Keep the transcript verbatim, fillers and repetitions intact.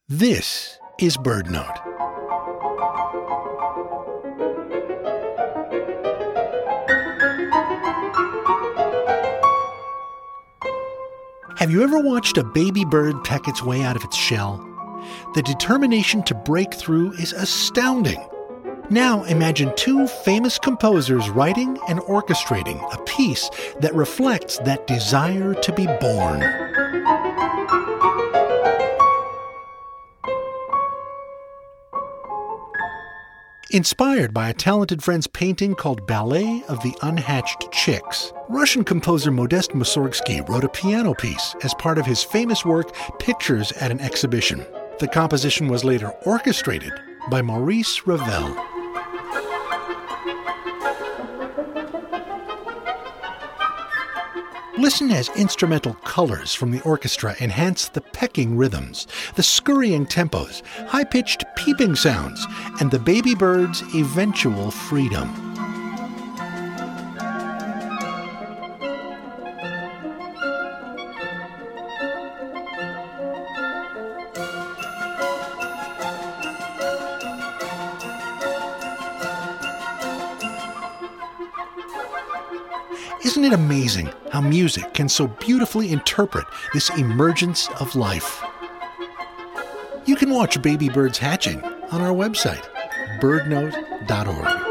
This is BirdNote. Have you ever watched a baby bird peck its way out of its shell? The determination to break through is astounding. Now imagine two famous composers writing and orchestrating a piece that reflects that desire to be born. Inspired by a talented friend's painting called Ballet of the Unhatched Chicks, Russian composer Modest Mussorgsky wrote a piano piece as part of his famous work Pictures at an Exhibition. The composition was later orchestrated by Maurice Ravel. Listen as instrumental colors from the orchestra enhance the pecking rhythms, the scurrying tempos, high-pitched peeping sounds, and the baby bird's eventual freedom. Isn't it amazing how music can so beautifully interpret this emergence of life? You can watch baby birds hatching on our website, bird note dot org.